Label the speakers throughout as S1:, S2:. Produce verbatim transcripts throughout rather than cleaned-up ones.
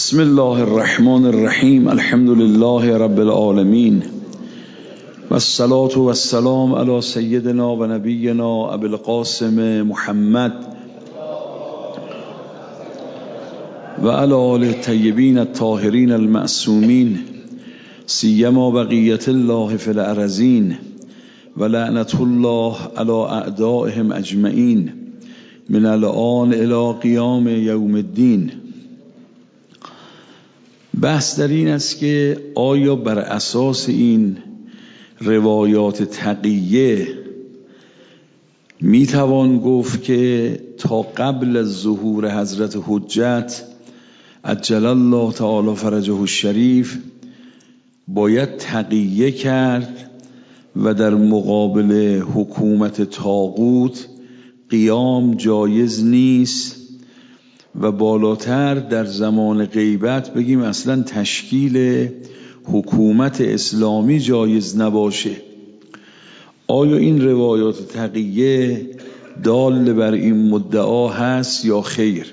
S1: بسم الله الرحمن الرحیم. الحمد لله رب العالمین و الصلاة و السلام علی سیدنا و نبینا ابی القاسم محمد و علی آله الطیبین الطاهرین المعصومین سیما بقیة الله فی الارضین و لعنة الله علی اعدائهم اجمعین من الآن الی قیام یوم الدین. بحث در این است که آیا بر اساس این روایات تقیه میتوان گفت که تا قبل از ظهور حضرت حجت عجل الله تعالی فرجه الشریف باید تقیه کرد و در مقابل حکومت طاغوت قیام جایز نیست و بالاتر در زمان غیبت بگیم اصلا تشکیل حکومت اسلامی جایز نباشه؟ آیا این روایات تقیه دال بر این مدعا هست یا خیر؟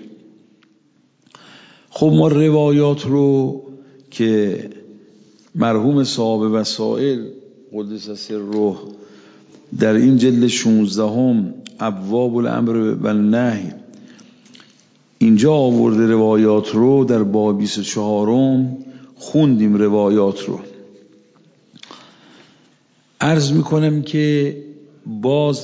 S1: خب ما روایات رو که مرحوم صاحب وسائل قدس سره در این جلد شانزدهم ابواب الامر و النهی اینجا آورده روایات رو، در باب بیست و چهارم خوندیم روایات رو. عرض میکنم که باز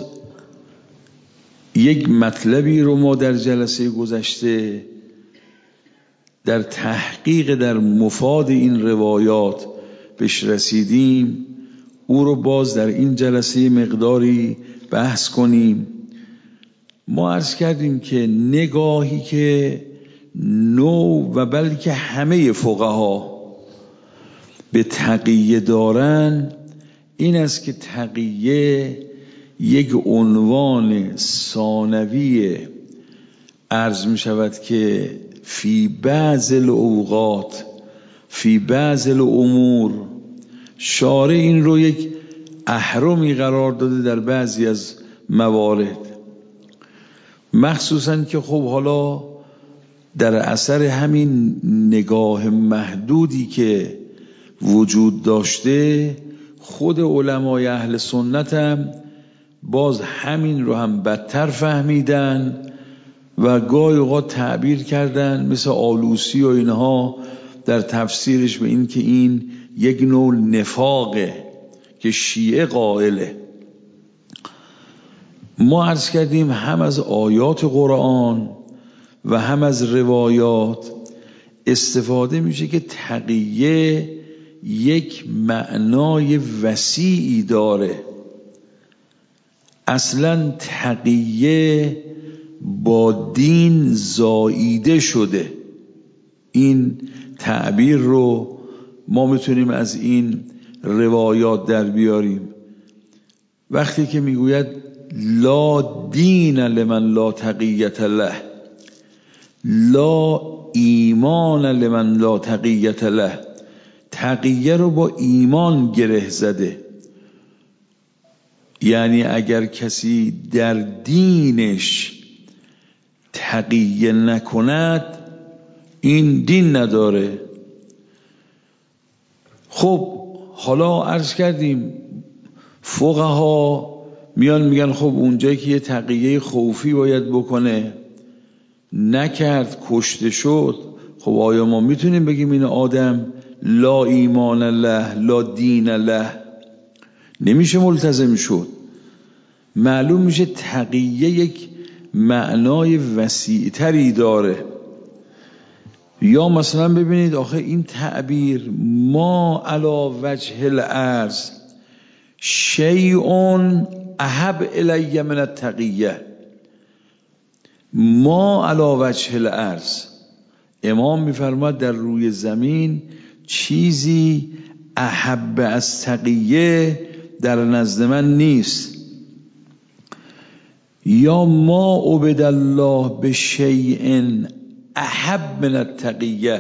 S1: یک مطلبی رو ما در جلسه گذشته در تحقیق در مفاد این روایات بهش رسیدیم، او رو باز در این جلسه مقداری بحث کنیم. ما عرض کردیم که نگاهی که نو و بلکه همه فقها به تقیه دارن این است که تقیه یک عنوان ثانوی عرض می شود که فی بعض الاوقات فی بعض الامور شارع این رو یک اهرمی قرار داده در بعضی از موارد، مخصوصا که خب حالا در اثر همین نگاه محدودی که وجود داشته خود علمای اهل سنت هم باز همین رو هم بدتر فهمیدن و گاهی اوقات تعبیر کردن مثل آلوسی و اینها در تفسیرش به این که این یک نوع نفاقه که شیعه قائله. ما عرض کردیم هم از آیات قرآن و هم از روایات استفاده میشه که تقیه یک معنای وسیعی داره. اصلا تقیه با دین زاییده شده. این تعبیر رو ما میتونیم از این روایات در بیاریم. وقتی که میگوید لا دین لمن لا تقیت له، لا ایمان لمن لا تقیت له، تقیه رو با ایمان گره زده. یعنی اگر کسی در دینش تقیه نکند این دین نداره. خب حالا عرض کردیم فقها میان میگن خب اونجایی که یه تقیه خوفی باید بکنه نکرد کشته شد، خب آیا ما میتونیم بگیم این آدم لا ایمان له لا دین له؟ نمیشه ملتزم شد. معلوم میشه تقیه یک معنای وسیع‌تری داره. یا مثلا ببینید آخه این تعبیر ما علی وجه الارض شیء احب الی من التقیه، ما علی وجه الارض، امام میفرماد در روی زمین چیزی احب از تقیه در نزد من نیست. یا ما عبد الله بشیء احب من التقیه،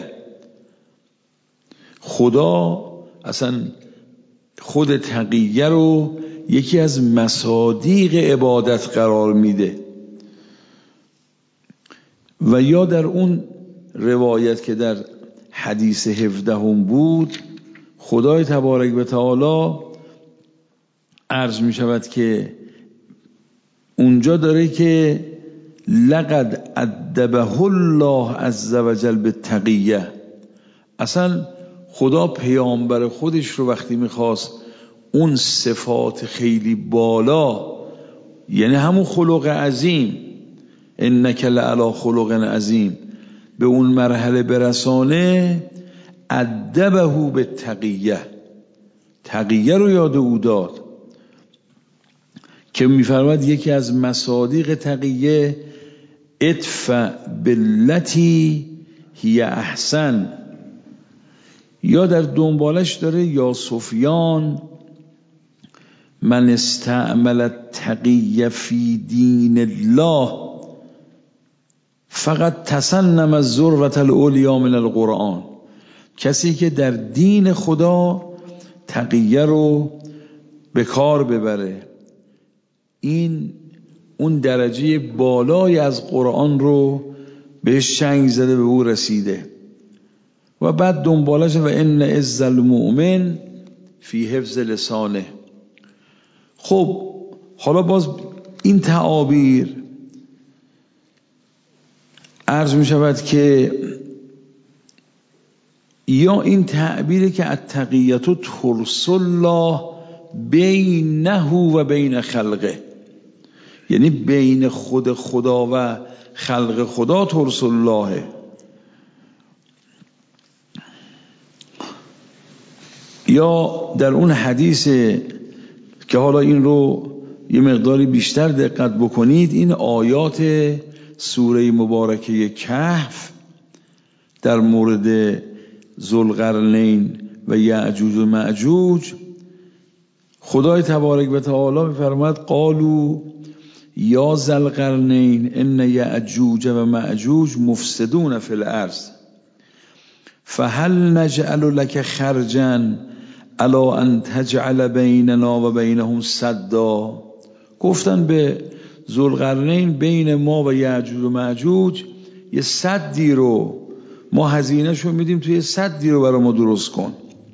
S1: خدا اصلا خود تقیه رو یکی از مصادیق عبادت قرار میده. و یا در اون روایت که در حدیث هفدهم بود، خدای تبارک و تعالی عرض می شود که اونجا داره که لقد ادبه الله عز وجل بالتقیه. اصلا خدا پیامبر خودش رو وقتی میخواست اون صفات خیلی بالا، یعنی همون خلق عظیم، انک لعلی خلق عظیم، به اون مرحله برسانه، ادبه بالتقیه، تقیه رو یاد او داد که میفرماد یکی از مصادیق تقیه ادفع باللتی هی احسن، یا در دنبالش داره یا سفیان من استعمل التقی فی دین الله فقط تسنم الذروة العلیا من القرآن، کسی که در دین خدا تقیه رو به کار ببره، این اون درجه بالای از قرآن رو بهش چنگ زده، به او رسیده. و بعد دنبالش و ان عز المؤمن فی حفظ لسانه. خب حالا باز این تعابیر عرض می شود که یا این تعبیری که التقیة ترس الله بینه و بین خلقه، یعنی بین خود خدا و خلق خدا ترس الله. یا در اون حدیث که حالا این رو یه مقداری بیشتر دقت بکنید، این آیات سوره مبارکه کهف در مورد ذوالقرنین و یأجوج و مأجوج، خدای تبارک و تعالی می‌فرماید قالوا یا ذوالقرنین ان یأجوج و مأجوج مفسدون فی الارض فهل نجعل لك خرجا الی ان تجعل بیننا و بینهم سدا. گفتن به ذوالقرنین بین ما و یأجوج و مأجوج یه سدی رو ما هزینه‌شو میدیم، توی سدی رو برای ما درست کن.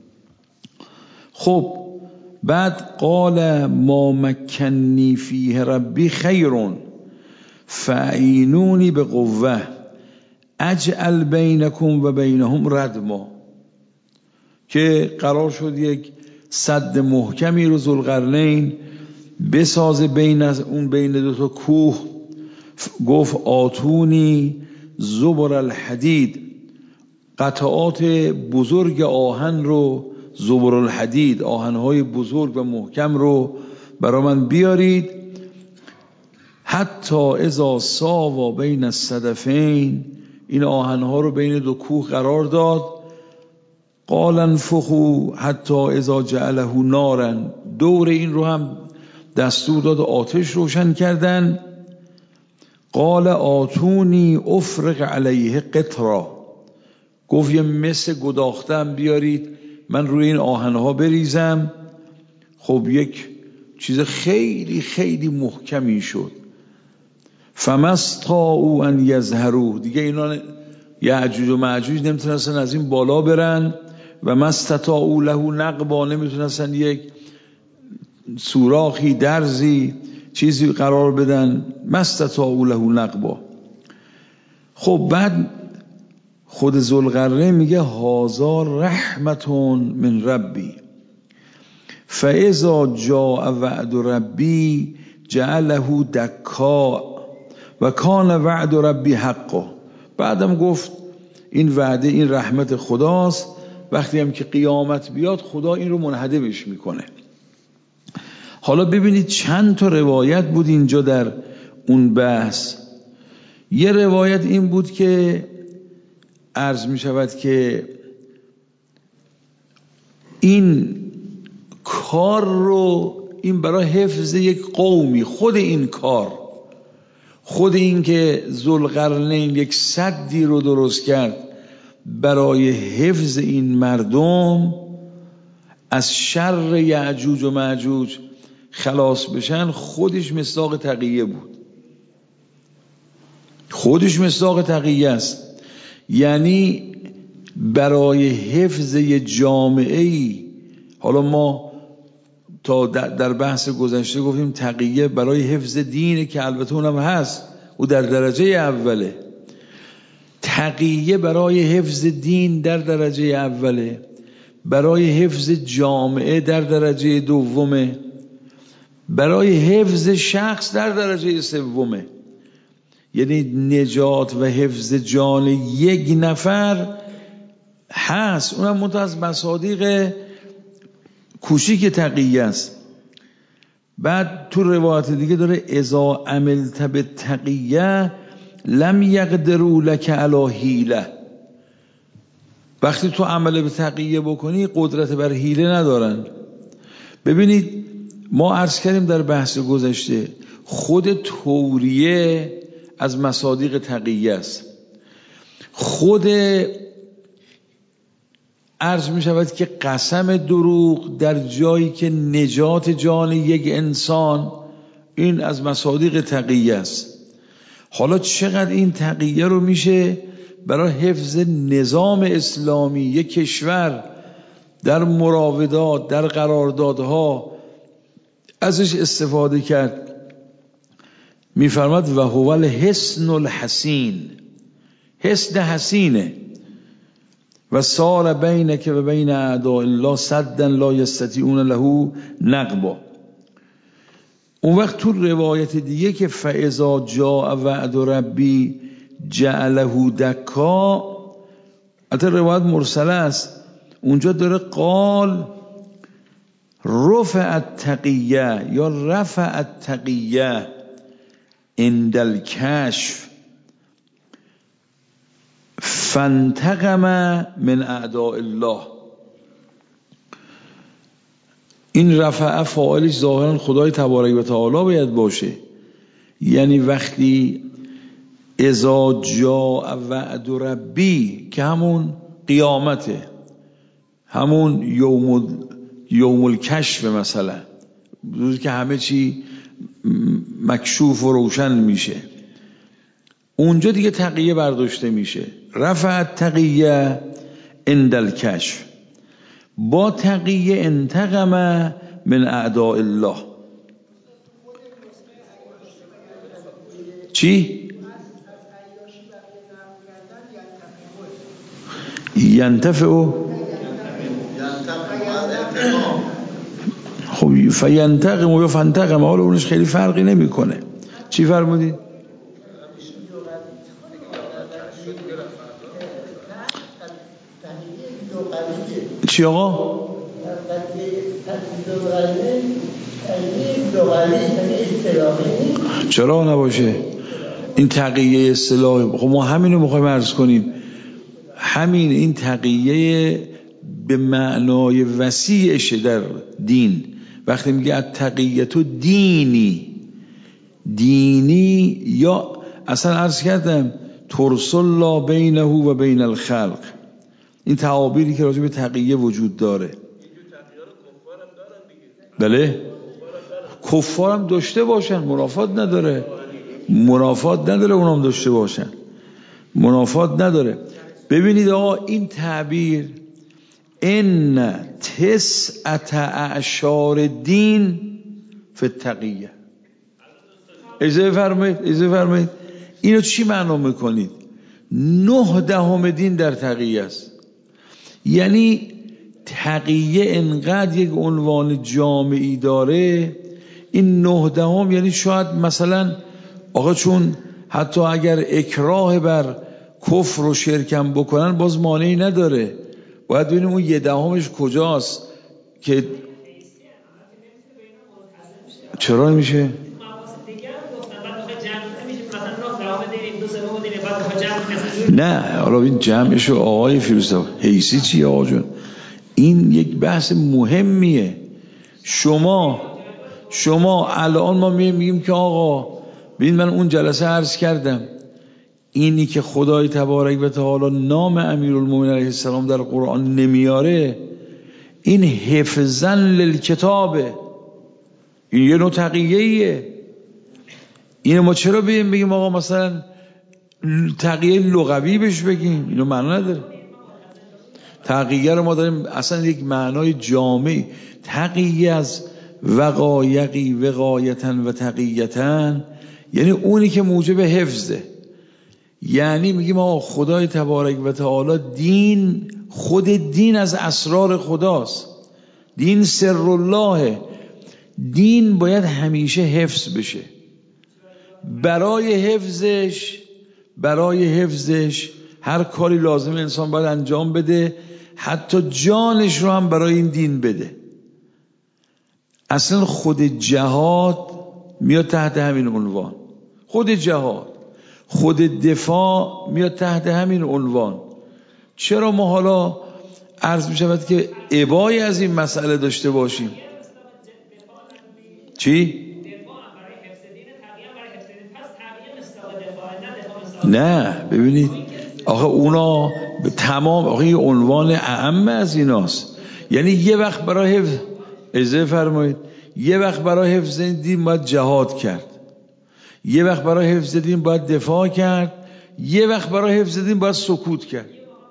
S1: خب بعد قال ما مکنی فیه ربی خیرون فاعینونی به قوه اجعل بینکم و بینهم ردما، که قرار شد یک سد محکمی رو ذوالقرنین بسازه بین از اون بین دو تا کوه. گفت آتونی زبر الحدید، قطعات بزرگ آهن رو، زبر الحدید آهنهای بزرگ و محکم رو برای من بیارید. حتی اذا ساوا بین الصدفین، این آهنها رو بین دو کوه قرار داد. قال انفخوا حتی اذا جعله نارا، دور این رو هم دستور داد آتش روشن کردن. قال آتونی افرغ علیه قطرا، گفت یه مس گداختم بیارید من روی این آهنها بریزم. خب یک چیز خیلی خیلی محکمی شد. فمستطاعوا ان یظهروه، دیگه اینا یأجوج و مأجوج نمیتونستن از این بالا برن و مستطاعوا له نقبا، نمیتونستن یک سوراخی درزی چیزی قرار بدن، مستطاعوا له نقبا. خب بعد خود ذوالقرنین میگه هذا رحمتون من ربی فاذا جاء وعد ربی جعله دکا و کان وعد ربی حقا. بعدم گفت این وعده، این رحمت خداست، وقتی هم که قیامت بیاد خدا این رو منهدمش میکنه. حالا ببینید چند تا روایت بود اینجا در اون بحث. یه روایت این بود که عرض می شود که این کار رو، این برای حفظ یک قومی، خود این کار، خود این که ذوالقرنین یک سدی رو درست کرد برای حفظ این مردم از شر یأجوج و مأجوج خلاص بشن، خودش مصداق تقیه بود، خودش مصداق تقیه است. یعنی برای حفظ یه جامعه‌ای. حالا ما تا در بحث گذشته گفتیم تقیه برای حفظ دینه که البته اونم هست، او در درجه اوله. تقیه برای حفظ دین در درجه اوله، برای حفظ جامعه در درجه دومه، برای حفظ شخص در درجه سومه. یعنی نجات و حفظ جان یک نفر هست، اونم منتها از مصادیق کوچیک تقیه است. بعد تو روایت دیگه داره اذا عملت بالتقیه لم یقدروا لك علی حیله. وقتی تو عمل به تقیه بکنی قدرت بر حیله ندارن. ببینید ما عرض کردیم در بحث گذشته خود توریه از مصادیق تقیه است. خود عرض می شود که قسم دروغ در جایی که نجات جان یک انسان، این از مصادیق تقیه است. حالا چقدر این تقیه رو میشه برای حفظ نظام اسلامی یک کشور در مراودات، در قراردادها ازش استفاده کرد. میفرماد و هو الحصن الحصین، حصن حسینه و صار بینک و بین اعداء الله سدا لا یستطیعون له نقبا. اون وقت تو روایت دیگه که فاذا جاء وعد ربی جعله دکا، البته روایت مرسله است، اونجا داره قال رفع التقیه یا رفع التقیه عند الکشف فانتقم من اعداء الله. این رفع فاعلش ظاهرا خدای تبارک و تعالی باید باشه. یعنی وقتی اذا جاء وعد ربی که همون قیامته، همون یوم یوم الکشف مثلا، روزی که همه چی مکشوف و روشن میشه، اونجا دیگه تقیه برداشته میشه. رفع تقیه عند الکشف، با تقیه انتقم من اعداء الله. چی؟ ینتفع خب فینتقم و فانتقم، حالا اونش خیلی فرقی نمیکنه. چی فرمودی؟ چی آقا؟ چرا نباشه؟ این تقیه اصطلاحی. خب ما همینو میخوایم عرض کنیم. همین این تقیه به معنای وسیعشه در دین. وقتی میگه التقیه تو دینی دینی، یا اصلا عرض کردم ترس الله بینه و بین الخلق، این تعابیری که راجع به تقیه وجود داره. بله کفار هم داشته باشن، منافات نداره، منافات نداره اونام داشته باشن، منافات نداره. ببینید آقا این تعبیر ان تسعة اعشار دین فی التقیه، اجازه فرمایید اجازه فرمایید اینو چی معنا میکنید؟ نه دهم دین در تقیه است. یعنی تقیه انقدر یک عنوان جامعی داره، این نه دهم یعنی شاید مثلا آقا چون حتی اگر اکراه بر کفر و شرکم بکنن باز مانعی نداره، باید ببینیم اون یه دهمش کجاست که چرا میشه؟ نه حالا این جمعشو آقای فیلسوف حیثی چیه آقا جون؟ این یک بحث مهمیه. شما شما الان ما میگیم که آقا ببین من اون جلسه عرض کردم اینی که خدای تبارک و تعالی نام امیرالمومنین علیه السلام در قرآن نمیاره، این حفظاً للکتابه، این یه نوع تقیه‌ایه. اینو ما چرا بگیم بگیم آقا مثلا تقیه لغوی بهش بگیم؟ اینو معنا نداره. تقیه رو ما داریم اصلا یک معنای جامع. تقیه از وقایقی وقایتن و تقیتن یعنی اونی که موجب حفظه. یعنی میگیم آقا خدای تبارک و تعالی دین، خود دین از اسرار خداست، دین سر الله، دین باید همیشه حفظ بشه. برای حفظش برای حفظش هر کاری لازم انسان باید انجام بده، حتی جانش رو هم برای این دین بده. اصلا خود جهاد میاد تحت همین عنوان، خود جهاد، خود دفاع میاد تحت همین عنوان. چرا ما حالا عرض می شود که ابایی از این مسئله داشته باشیم؟ چی؟ نه ببینید آخه اونا تمام آخه این عنوان اعم از ایناست. یعنی یه وقت برای حفظ اجازه فرمایید یه وقت برای حفظ دین باید جهاد کرد، یه وقت برای حفظ دین باید دفاع کرد، یه وقت برای حفظ دین باید سکوت کرد.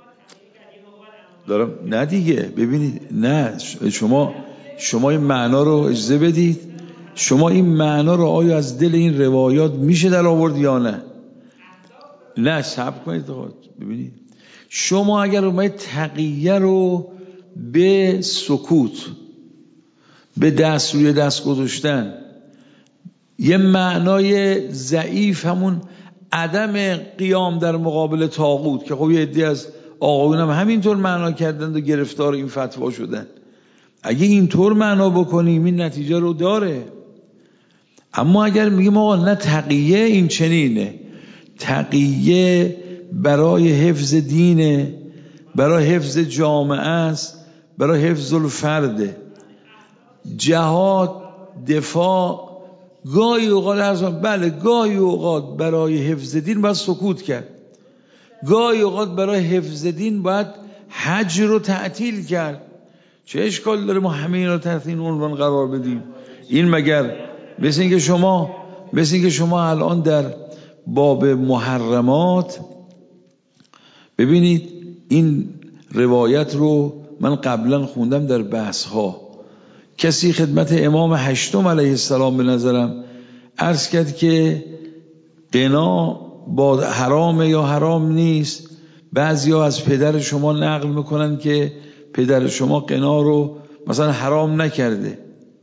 S1: دارم نه دیگه ببینید نه شما شما این معنا رو اجازه بدید، شما این معنا رو آیا از دل این روایات میشه در آورد یا نه؟ نه صبر کنید ببینید شما اگر اومدید تقیه رو به سکوت، به دست روی دست گذاشتن، یه معنای ضعیف همون عدم قیام در مقابل طاغوت که خب یه عده از آقایون هم همینطور معنا کردند و گرفتار این فتوا شدن. اگه اینطور معنا بکنیم این نتیجه رو داره. اما اگر میگیم آقا نه تقیه این چنینه، تقیه برای حفظ دینه، برای حفظ جامعه است، برای حفظ الفرده، جهاد دفاع گاهی اوقات ارزان بله گاهی اوقات برای حفظ دین باید سکوت کرد، گاهی اوقات برای حفظ دین باید حج رو تعطیل کرد. چه اشکال داره ما همه اینا رو تحت این عنوان قرار بدیم؟ این مگر مثل اینکه شما مثل اینکه شما الان در باب محرمات ببینید این روایت رو من قبلا خوندم در بحث ها، کسی خدمت امام هشتم علیه السلام به نظرم عرض کرد که قنا با حرام یا حرام نیست. بعضیا از پدر شما نقل میکنن که پدر شما قنا رو مثلا حرام نکرده.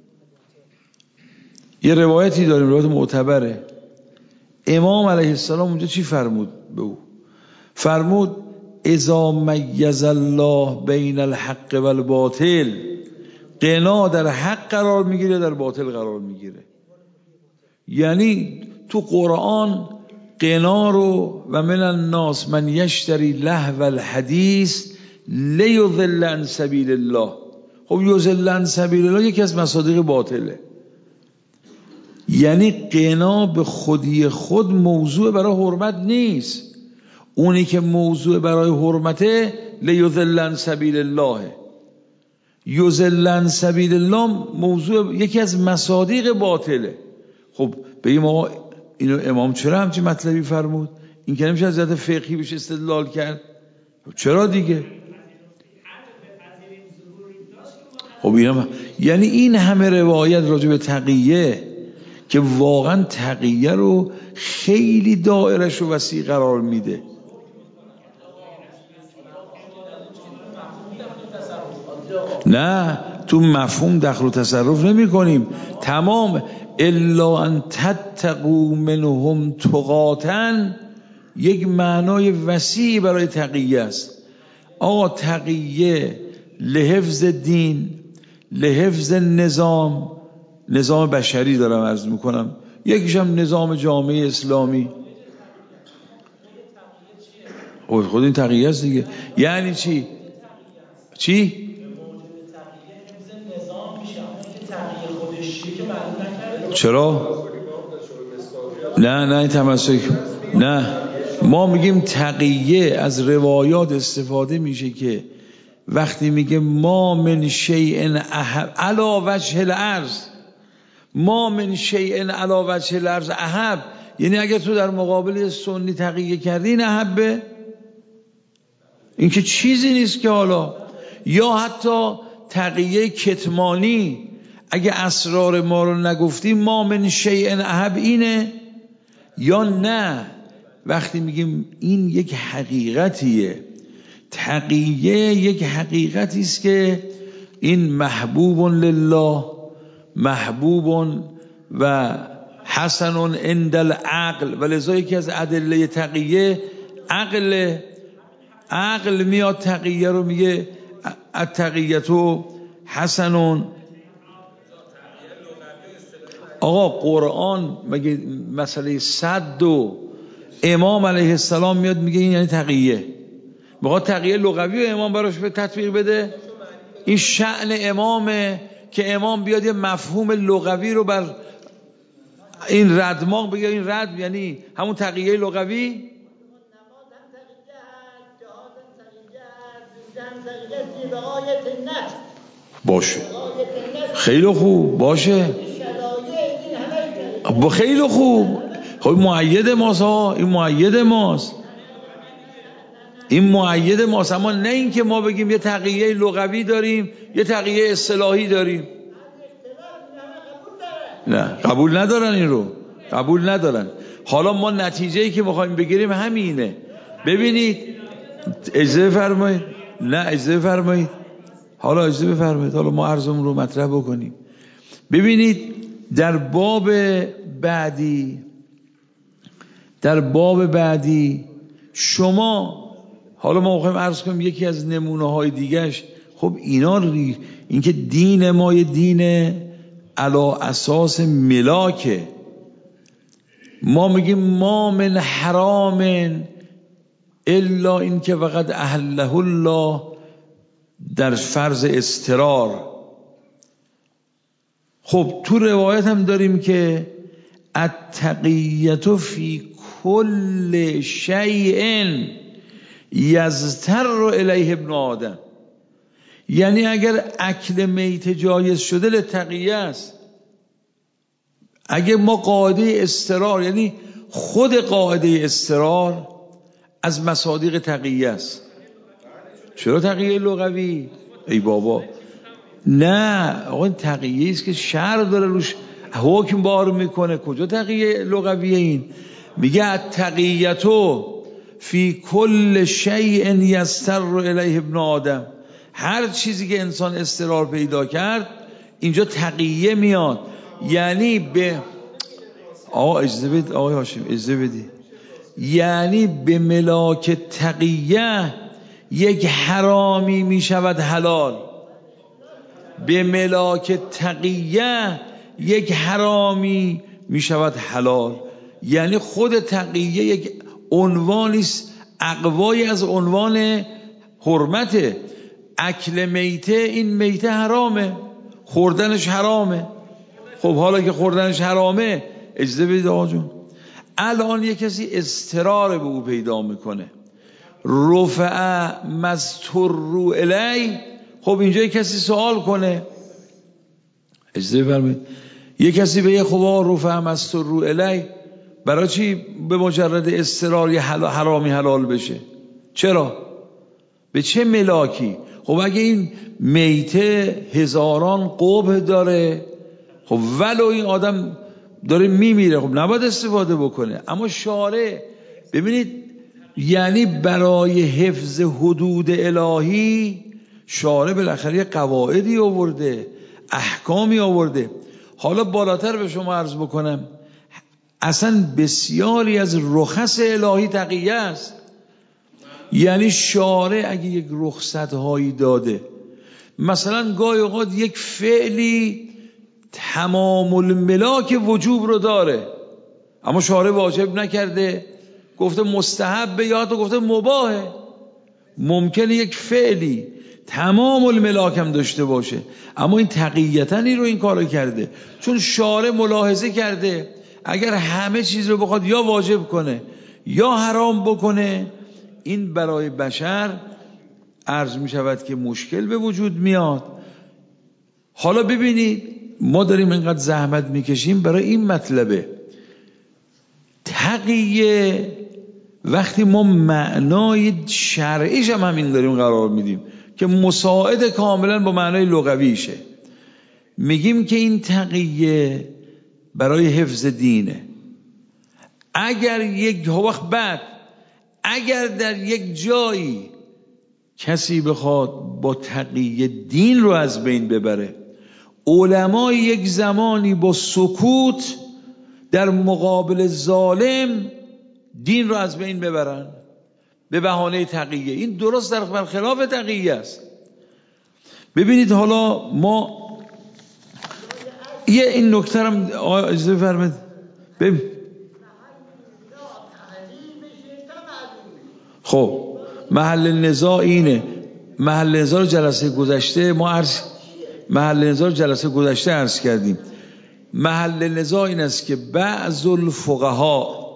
S1: یه روایتی داریم، روایت معتبره. امام علیه السلام اونجا چی فرمود به او؟ فرمود اذا میز الله بین الحق و الباطل، قنا در حق قرار میگیره در باطل قرار میگیره. یعنی تو قرآن قنا رو و من الناس من یشتری لهو الحدیث لیضل عن سبیل الله. خب یضل عن سبیل الله یکی از مصادیق باطله. یعنی قنا به خودی خود موضوع برای حرمت نیست، اونی که موضوع برای حرمته لیضل عن سبیل الله. یضل عن سبیل الله موضوع یکی از مصادیق باطله. خب بگیم آقا اینو امام چرا همچین مطلبی فرمود؟ این که نمیشه از جهت فقهی بشه استدلال کرد. چرا دیگه؟ خب اینا یعنی این همه روایت راجع به تقیه که واقعا تقیه رو خیلی دایرش رو وسیع قرار میده. نه تو مفهوم دخل و تصرف نمی کنیم. تمام الا ان تتقوا منهم تقاتا یک معنای وسیع برای تقیه است. آقا تقیه لحفظ دین، لحفظ نظام، نظام بشری دارم عرض میکنم، یکیش هم نظام جامعه اسلامی. خود این تقیه است دیگه. یعنی چی؟ چی؟ چرا؟ نه نه این تمسک نه، ما میگیم تقیه از روایات استفاده میشه که وقتی میگه ما من شیء احب علی وجه الارض، ما من شیء علی وجه الارض احب، یعنی اگه تو در مقابل سنی تقیه کردی این احبه. این که چیزی نیست که حالا، یا حتی تقیه کتمانی، اگه اسرار ما رو نگفتیم ما من شیء احب اینه، یا نه وقتی میگیم این یک حقیقتیه، تقیه یک حقیقتی است که این محبوب لله، محبوب و حسن عند العقل، و لذا یکی از ادله تقیه عقل، عقل میاد تقیه رو میگه التقیه حسن. آقا قرآن مگه مسئله صد و امام علیه السلام میاد میگه این یعنی تقیه؟ میخواد تقیه لغوی و امام براش به تطبیق بده؟ این شأن امامه که امام بیاد یه مفهوم لغوی رو بر این ردماغ بگه. این رد یعنی همون تقیه لغوی. باشه خیلی خوب، باشه با خیلی خوب، خب مؤید ماست ها، این مؤید ماست، این مؤید ماست، اما نه این که ما بگیم یه تقیه لغوی داریم یه تقیه اصطلاحی داریم. نه قبول ندارن، این رو قبول ندارن. حالا ما نتیجه‌ای که می‌خوایم بگیریم همینه. ببینید اجازه فرمایید، نه اجازه فرمایید، حالا اجازه بفرمایید، حالا ما عرضمون رو مطرح بکنیم. ببینید در باب بعدی، در باب بعدی شما، حالا ما می‌خوایم عرض کنیم یکی از نمونه‌های دیگه‌اش، خب اینا رو، این که دین ما یه دین علی اساس ملاکه، ما میگیم ما من حرام الا این که وقد احله الله در فرض استرار. خب تو روایت هم داریم که التقیة فی کل شیء یضطر الیه ابن آدم، یعنی اگر اکل میت جایز شده لتقیه است. اگه ما قاعده استرار، یعنی خود قاعده استرار از مصادیق تقیه است. چرا تقیه لغوی؟ ای بابا نه آقا، تقیه است که شرع داره روش حکم بار میکنه. کجا تقیه لغویه؟ این میگه التقیة فی کل شیء یضطر الیه ابن آدم، هر چیزی که انسان استرار پیدا کرد اینجا تقیه میاد. یعنی به آقا اجازه بدید، آقای هاشم اجازه بدید، یعنی به ملاک تقیه یک حرامی میشود حلال، به ملاک تقیه یک حرامی میشود حلال. یعنی خود تقیه یک عنوانی است، اقوایی از عنوان حرمته. اکل میته، این میته حرامه، خوردنش حرامه. خب حالا که خوردنش حرامه، اجازه بدید آقا جون، الان یک کسی استرار به او پیدا میکنه، رفع مستر الی، خب اینجا یک کسی سوال کنه، اجازه بفرمایید، یک کسی به یه خب رفع مستر الی، برای چی به مجرد استرار یه حرامی حلال بشه؟ چرا؟ به چه ملاکی؟ خب اگه این میته هزاران قبح داره، خب ولو این آدم داره میمیره، خب نباید استفاده بکنه. اما شارع، ببینید، یعنی برای حفظ حدود الهی شارع بالاخره یه قواعدی آورده، احکامی آورده. حالا بالاتر به شما عرض بکنم، اصلا بسیاری از رخص الهی تقیه است. یعنی شارع اگه یک رخصت هایی داده، مثلا گاهی اوقات یک فعلی تمام الملاک وجوب رو داره اما شارع واجب نکرده، گفته مستحب یا تو گفته مباهه. ممکنه یک فعلی تمام الملاک هم داشته باشه اما این تقیتنی رو این کارو کرده، چون شارع ملاحظه کرده اگر همه چیز رو بخواد یا واجب کنه یا حرام بکنه، این برای بشر عرض می شود که مشکل به وجود میاد. حالا ببینید ما داریم اینقدر زحمت میکشیم برای این مطلبه، تقیه وقتی ما معنای شرعیش هم همین داریم قرار میدیم که مساعد کاملا با معنای لغویشه، میگیم که این تقیه برای حفظ دینه. اگر یک وقت بعد اگر در یک جایی کسی بخواد با تقیه دین رو از بین ببره، علما یک زمانی با سکوت در مقابل ظالم دین رو از بین ببرن به بهانه تقیه. این درست در برخلاف تقیه است. ببینید حالا ما یه این نکته هم اجازه بفرمایید. ببین خب محل نزاع اینه، محل نزاع جلسه گذشته ما عرض محل نزاع جلسه گذشته عرض کردیم. محل نزاع این است که بعض الفقها،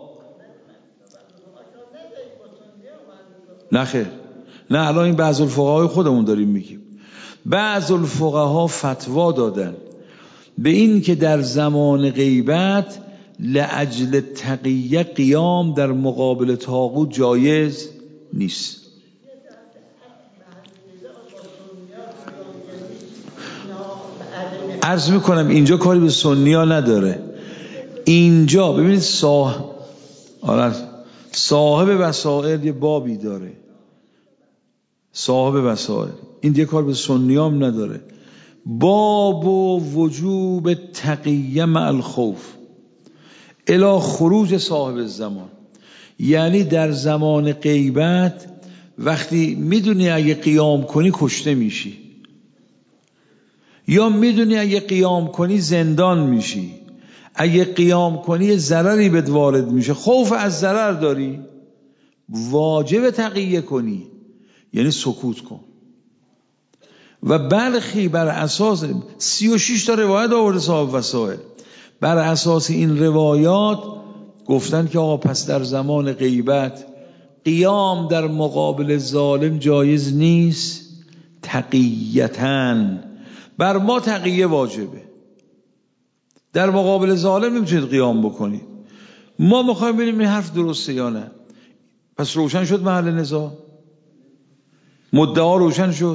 S1: نه خیر نه الان این بعض الفقهای خودمون داریم میگیم، بعض الفقها فتوا دادن به این که در زمان غیبت لأجل تقیه قیام در مقابل طاغوت جایز نیست. عرض میکنم اینجا کاری به سنی ها نداره. اینجا ببینید صاحب صاحب وسائل یه بابی داره، صاحب وسائل این دیگه کار به سنی هم نداره. باب و وجوب تقیه مع الخوف الی خروج صاحب الزمان، یعنی در زمان غیبت وقتی میدونی اگه قیام کنی کشته میشی، یا میدونی اگه قیام کنی زندان میشی، اگه قیام کنی ضرری بهت وارد میشه، خوف از ضرر داری، واجب تقیه کنی، یعنی سکوت کن. و بلخی بر اساس سی و شش تا روایت آورده صاحب وسائل، بر اساس این روایات گفتن که آقا پس در زمان غیبت قیام در مقابل ظالم جایز نیست، تقیتن بر ما تقیه واجبه، در مقابل ظالم نمیتونید قیام بکنید. ما میخوایم ببینیم این حرف درسته یا نه. پس روشن شد محل نزاع، مدعا روشن شد.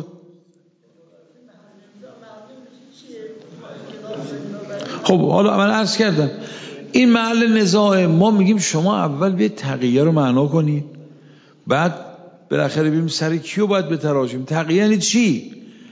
S1: خب حالا من عرض کردم این محل نزاع، ما میگیم شما اول به تقیه رو معنا کنید، بعد بالاخره ببینیم سر کیو باید بتراشیم. تقیه یعنی چی؟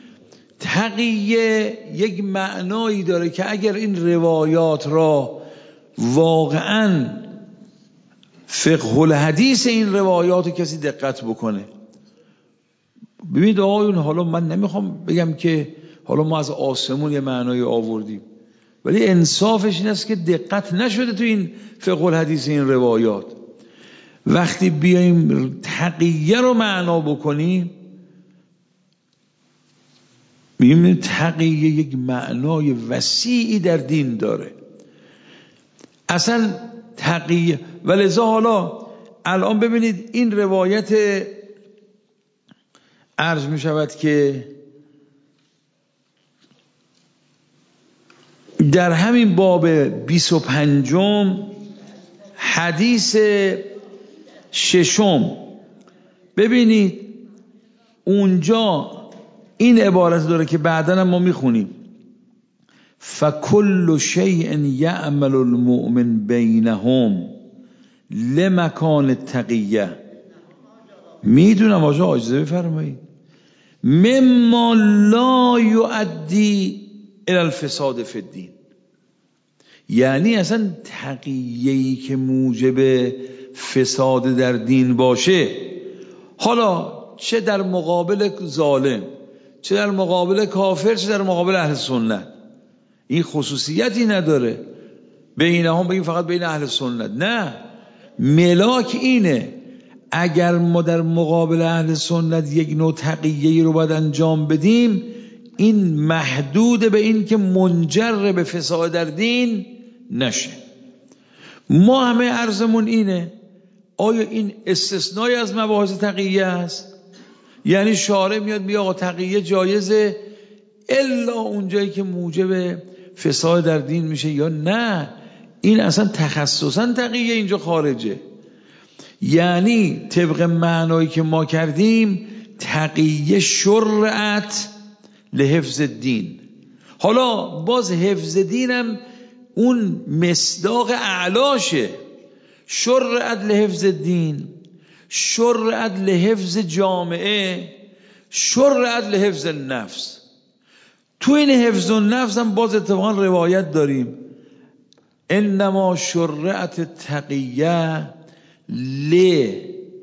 S1: تقیه یک معنایی داره که اگر این روایات را واقعا فقه الحدیث این روایات کسی دقت بکنه. ببینید آقایون، حالا من نمیخوام بگم که حالا ما از آسمون یه معنایی آوردیم، ولی انصافش این است که دقت نشده تو این فقه الحدیث این روایات. وقتی بیایم تقیه رو معنا بکنیم میگیم تقیه یک معنای وسیعی در دین داره اصلا تقیه. ولذا حالا الان ببینید این روایت عرض می شود که در همین باب بیست و پنجم حدیث ششم ببینید اونجا این عبارت داره که بعداً ما میخونیم فکل شیء یعمل المؤمن بینهم لمکان التقیه. میدونم آجا اجازه بفرمایید مما لا یؤدی الی الفساد فی الدین، یعنی اصلا تقیه‌ای که موجب فساد در دین باشه، حالا چه در مقابل ظالم، چه در مقابل کافر، چه در مقابل اهل سنت، این خصوصیتی نداره بینهم بگیم فقط بین اهل سنت. نه، ملاک اینه اگر ما در مقابل اهل سنت یک نوع تقیه‌ای رو باید انجام بدیم، این محدود به این که منجر به فساد در دین نشه. ما همه عرضمون اینه آیا این استثنایی از مباحث تقیه است؟ یعنی شارع میاد میگه آقا تقیه جایزه الا اونجایی که موجب فساد در دین میشه، یا نه این اصلا تخصصا تقیه اینجا خارجه. یعنی طبق معنایی که ما کردیم تقیه شرعت لحفظ دین. حالا باز حفظ دینم اون مصداق اعلاشه. شرعت لحفظ دین، شرعت لحفظ جامعه، شرعت لحفظ نفس. تو این حفظ النفس هم باز اتفاقا روایت داریم انما شرعت تقیه لی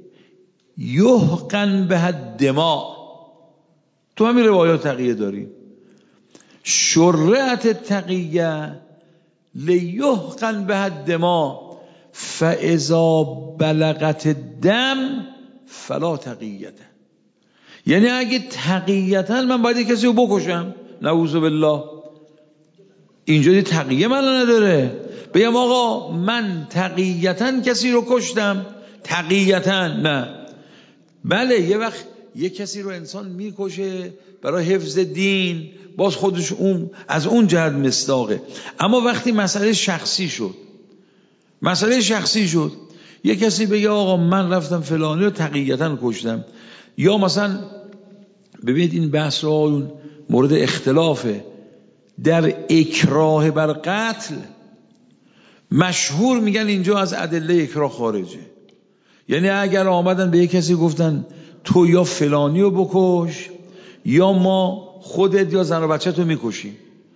S1: یحقن به الدماء. تو همین روایات تقیه داریم شرعت تقیه لی یحقن به الدماء فاذا بلغت الدم فلا تقیه. یعنی اگه تقیتا من باید کسی رو بکشم، نعوذ بالله، اینجا دی تقیه من نداره. بگم آقا من تقیتا کسی رو کشتم، تقیتا نه. بله یه وقت یه کسی رو انسان میکشه برای حفظ دین، باز خودش اون از اون جهت مصداقه. اما وقتی مسئله شخصی شد، مسئله شخصی شد یه کسی بگه آقا من رفتم فلانی رو تقیتا کشتم، یا مثلا ببینید این بحث رو مورد اختلافه در اکراه بر قتل، مشهور میگن اینجا از ادله اکراه خارجه. یعنی اگر آمدن به یک کسی گفتن تو یا فلانی رو بکش یا ما خودت یا زن و بچه تو میکشیم،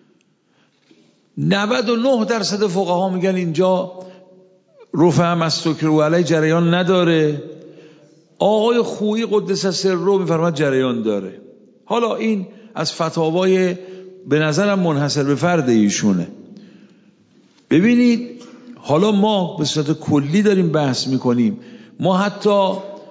S1: نود و نه درصد فقها میگن اینجا رفع هم از سکر و علی جریان نداره. آقای خویی قدس سره میفرماد جریان داره. حالا این از فتاوای به نظرم منحصر به فرد ایشونه. ببینید حالا ما به صورت کلی داریم بحث میکنیم، ما حتی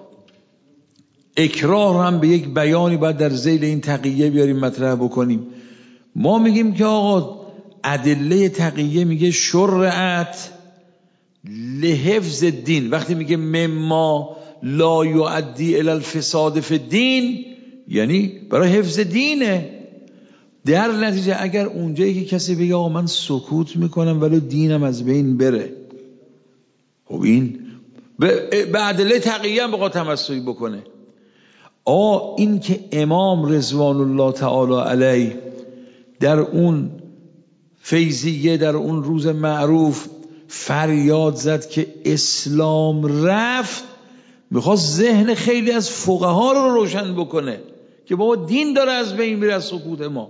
S1: اکراه هم به یک بیانی باید در ذیل این تقیه بیاریم مطرح بکنیم. ما میگیم که آقا ادله تقیه میگه شرعت لحفظ الدین، وقتی میگه مما لا یؤدی الی الفساد فی الدین یعنی برای حفظ دینه. در نتیجه اگر اونجایی که کسی بگه آقا من سکوت میکنم ولی دینم از بین بره، خب این به ادله تقیه هم بخواد تمسک بکنه. آه این که امام رضوان الله تعالی علیه در اون فیضیه در اون روز معروف فریاد زد که اسلام رفت، میخواد ذهن خیلی از فقها رو روشن بکنه که بابا دین داره از بین میره از سکوت ما.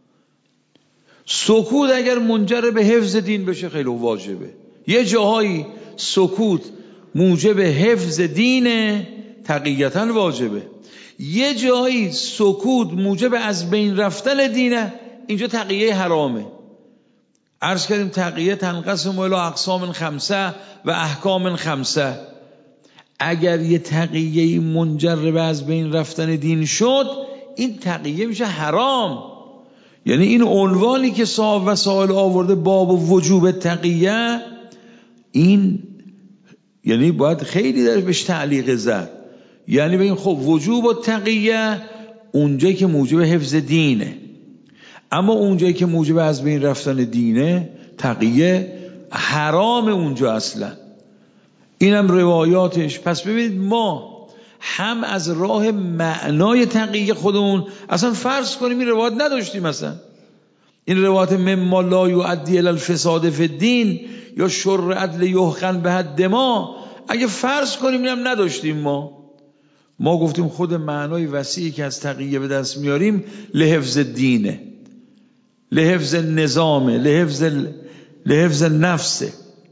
S1: سکوت اگر منجر به حفظ دین بشه خیلی واجبه. یه جاهایی سکوت موجب حفظ دینه تقییتاً واجبه، یه جایی سکوت موجب از بین رفتن دینه، اینجا تقیه حرامه. عرض کردیم تقیه تنقسم الی اقسام خمسه و احکام خمسه. اگر یه تقیه منجر به از بین رفتن دین شد این تقیه میشه حرام. یعنی این عنوانی که صاحب وسائل آورده باب وجوب تقیه، این یعنی باید خیلی در بهش تعلیق زد. یعنی بگیم خب وجوب و تقیه اونجایی که موجب حفظ دینه، اما اونجایی که موجب از بین رفتن دینه تقیه حرام اونجا اصلا. اینم روایاتش. پس ببینید ما هم از راه معنای تقیه خودمون اصلا فرض کنیم این روایت نداشتیم، مثلا این روایت مما لا یؤدی الی الفساد فی الدین یا شرعت لیحقن به الدماء، اگه فرض کنیم اینم نداشتیم، ما ما گفتیم خود معنای وسیعی که از تقیه به دست میاریم لحفظ دینه، لحفظ نظامه، لحفظ لحفظ نفسه.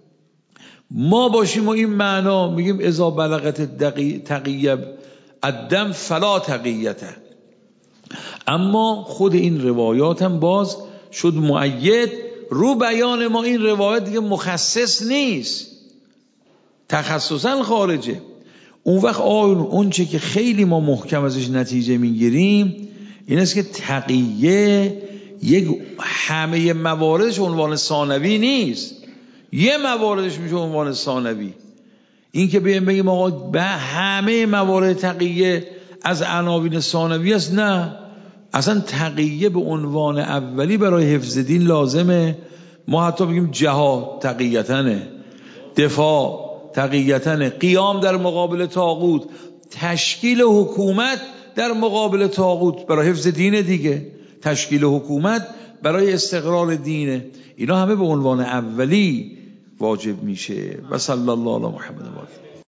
S1: ما باشیم و این معنا میگیم اذا بلغت تقیه الدم فلا تقیته. اما خود این روایات هم باز شد مؤید رو بیان ما. این روایت دیگه مخصص نیست، تخصصا خارجه. اون وقت اون چه که خیلی ما محکم ازش نتیجه میگیریم این است که تقیه یک همه مواردش عنوان ثانوی نیست، یه مواردش میشه عنوان ثانوی. این که بگیم بگیم آقا به همه موارد تقیه از عناوین ثانوی است، نه، اصلا تقیه به عنوان اولی برای حفظ دین لازمه. ما حتی بگیم جهاد تقیتنه، دفاع تقیتن قیام در مقابل طاغوت، تشکیل حکومت در مقابل طاغوت برای حفظ دین دیگه، تشکیل حکومت برای استقرار دینه. اینا همه به عنوان اولی واجب میشه. و صلی الله علی محمد و آله.